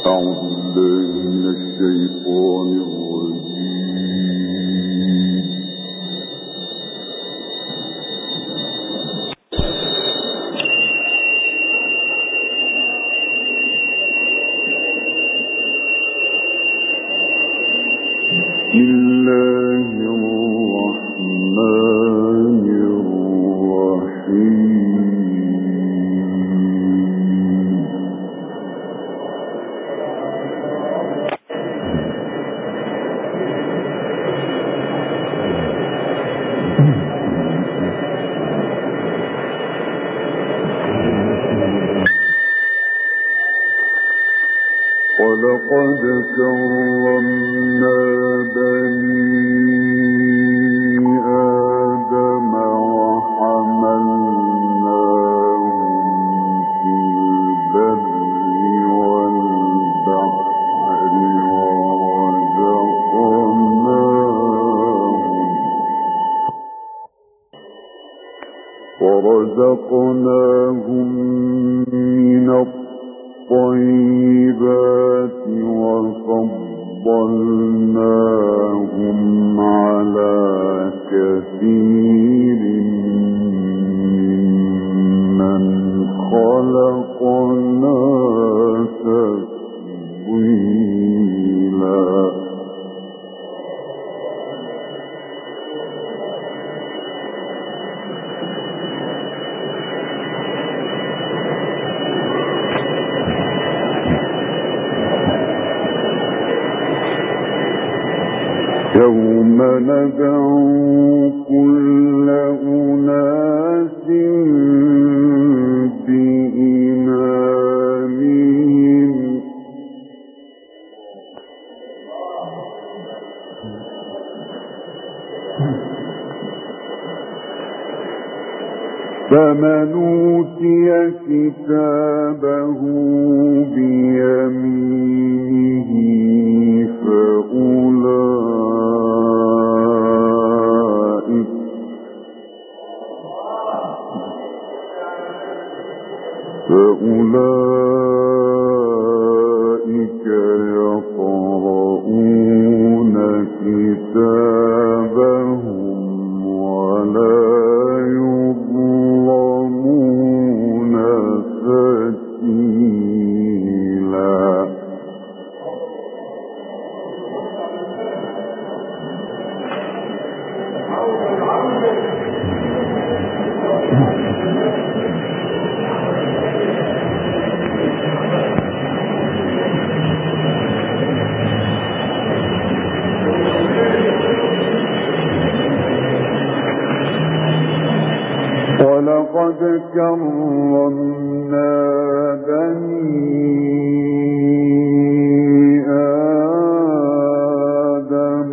ولقد كرمنا بني آدم وحملناهم في البر والبحر ورزقناهم من الطيبات وفضلناهم على كثير ممن خلقنا تفضيلا. يوم ندعو كل أناس بإمامهم فمن أوتي كتابه بيمينه فأولئك يقرؤون كتابهم ولا يظلمون فتيلا. ولقد كرمنا بني آدم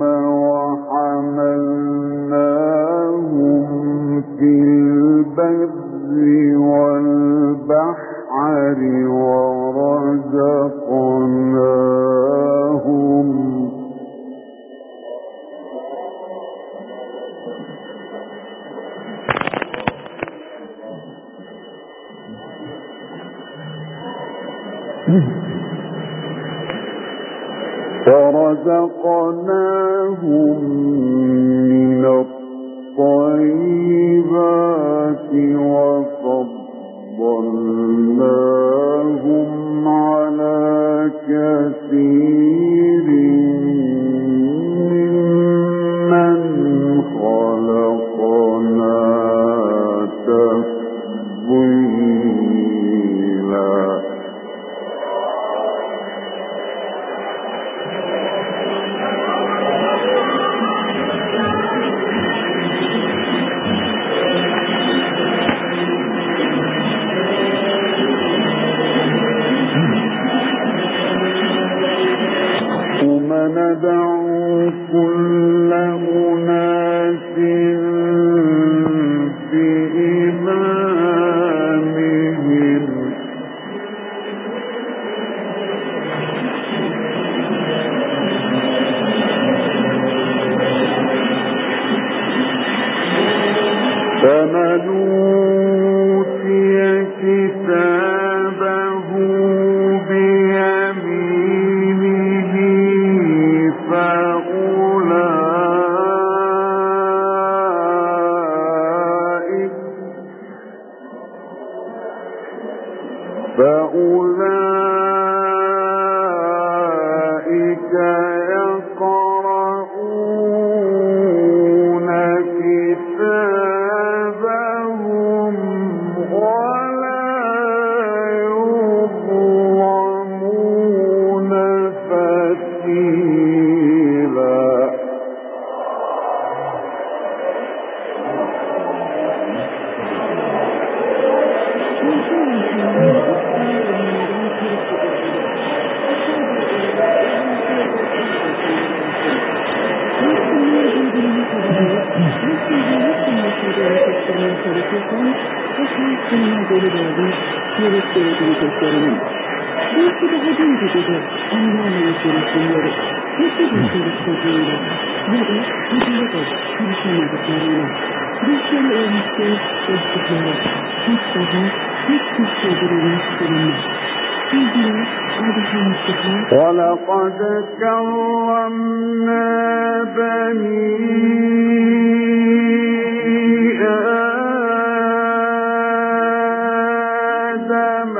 وحملناهم في البر والبحر ورزقناهم من الطيبات وفضلناهم على كثير ممن خلقنا تفضيلا. ندعو كل أناس بإمامهم فمن أوتي كتابه بيمينه Sarıklık'ın ve karşısına delilerinin yürüttüğü gösterinin. Belki daha dün gibi de onlarla yaşayışınları, hepsi bir çalıştığıyla ya da hediye de konuşamadıklarıyla. Düşleri ölmüştü, dostlukları, hiç daha, hiç sevdirilmiş bulunmaz. Sevgiler, alışılmışlıklar. وَلَقَدْ كَرَّمْنَا بَنِي آدَمَ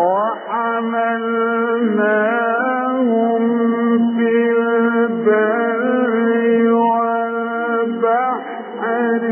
وَحَمَلْنَاهُمْ فِي الْبَرِّ وَالْبَحْرِ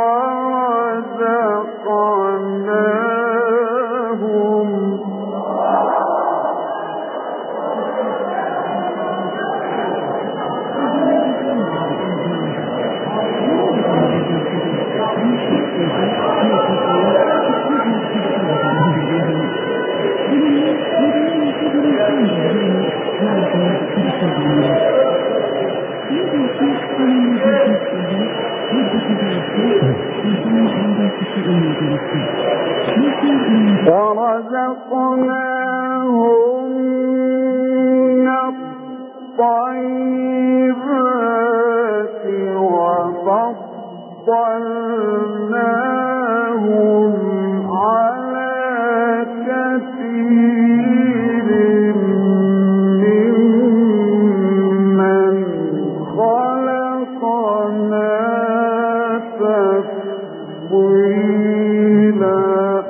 ورزقناهم من الطيبات وفضلناهم على كثير ممن خلقنا تفضيلا.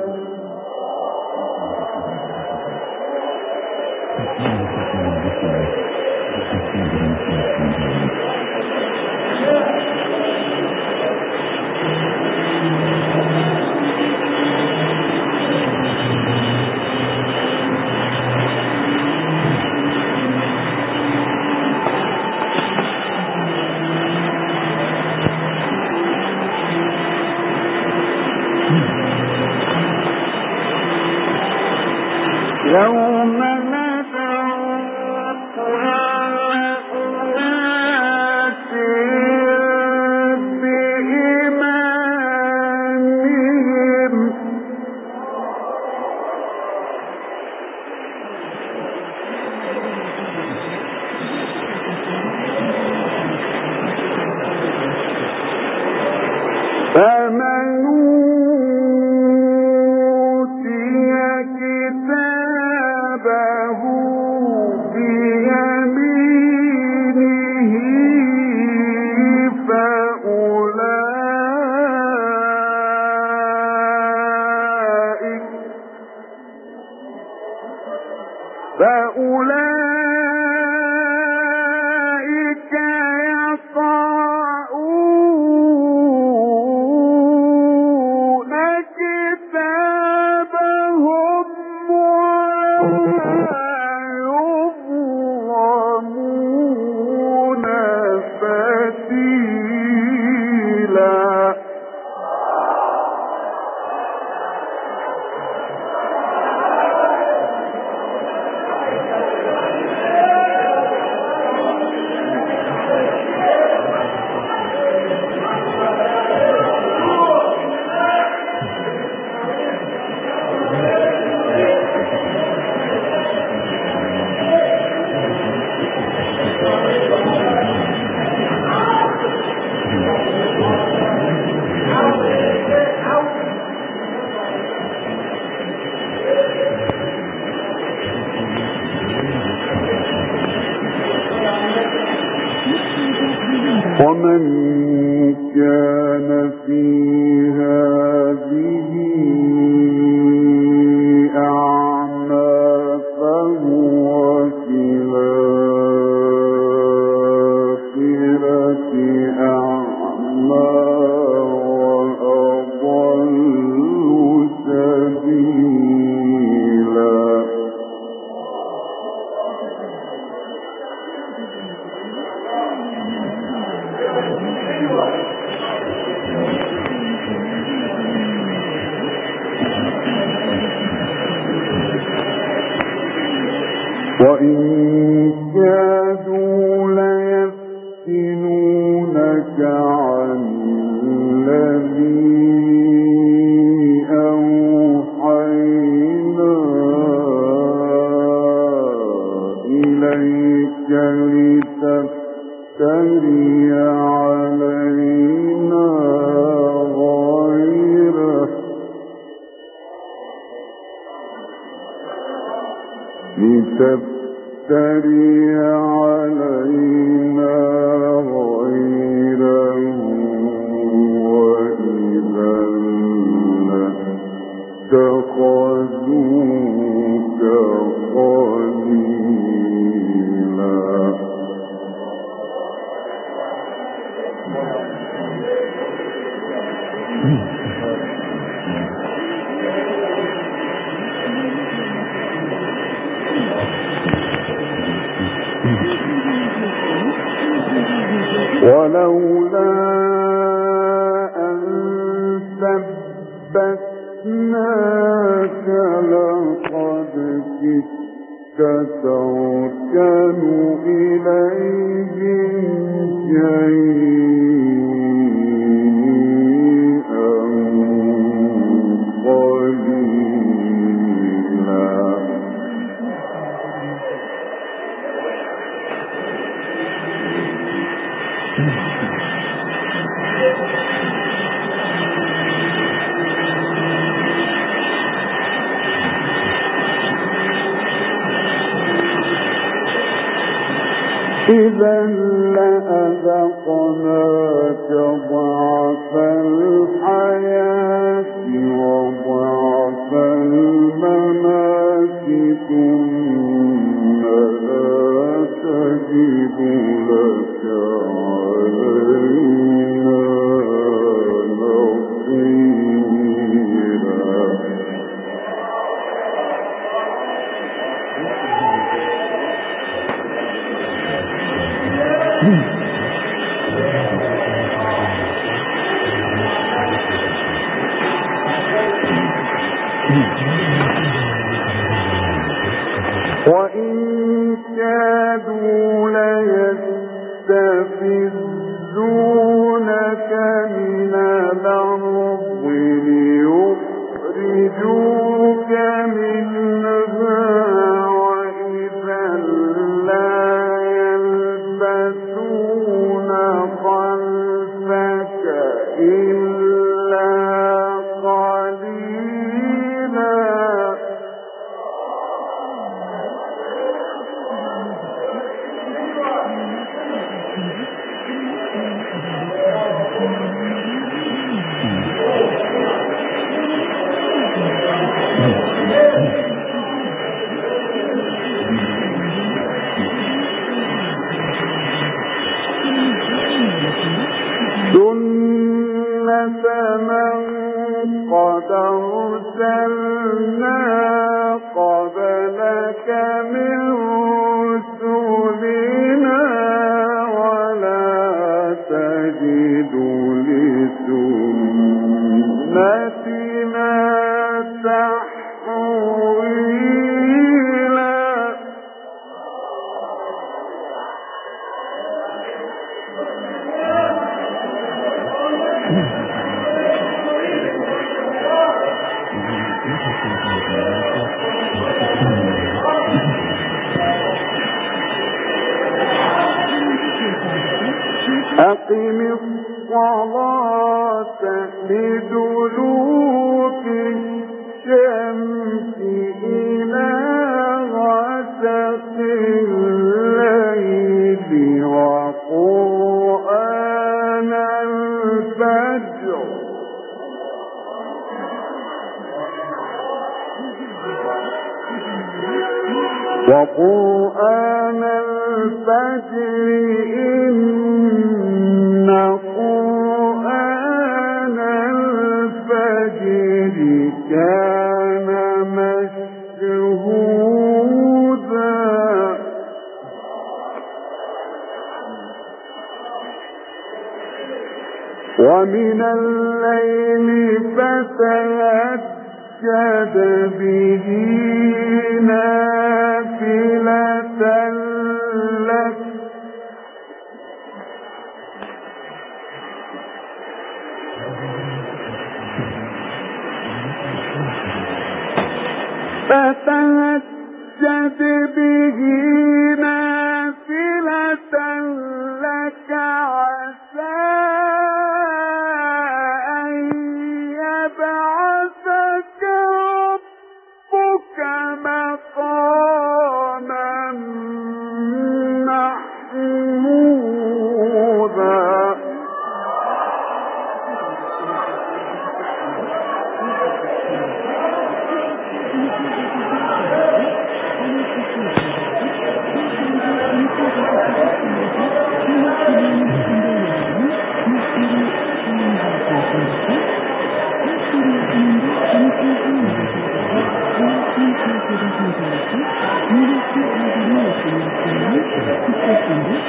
يوم ندعو كل أناس بإمامهم فمن فأولئك يقرؤون كتابهم ولا يظلمون فتيلا. ومن كان في هذه أعمى فهو في الآخرة أعمى وأضل سبيلا. وإن كادوا ليفتنونك عن الذي إليك لتفتري علينا غيره وإذا لاتخذوك خليلا. ولولا أن ثبتناك لقد كدت تركن إليهم شيئا قليلا. إذا لأذقناك ضعف الحياة وضعف الممات ثم لا تجد لك علينا نصيرا. وإن كادوا ليستفزونك من الأرض ليخرجوك منها وإذا لا يلبثون خلفك إلا قليلا. سنة من قد أرسلنا قبلك من رسلنا ولا تجد لسنتنا تحويلا. أقم الصلاة لدلوك الشمس إلى غسق الليل وقرآن الفجر إن قرآن الفجر كان مشهودا. ومن الليل فتهجد به نافلة لك فتهجد به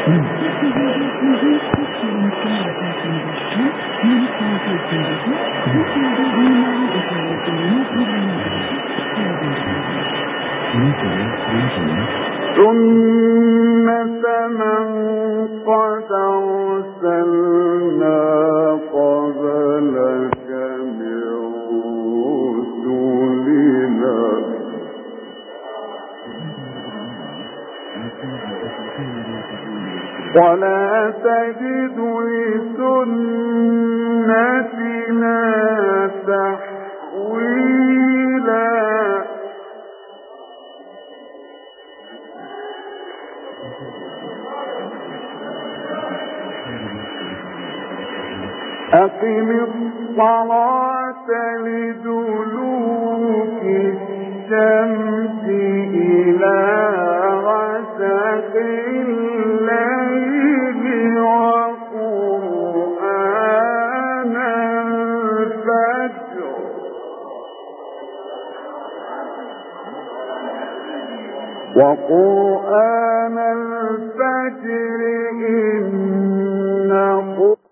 سنة من قد أرسلنا قبلك من رسلنا ولا تجد لسنتنا تحويلا. أقم الصلاة لدلوك الشمس إلى غسق الليل وقرآن الفجر وقرآن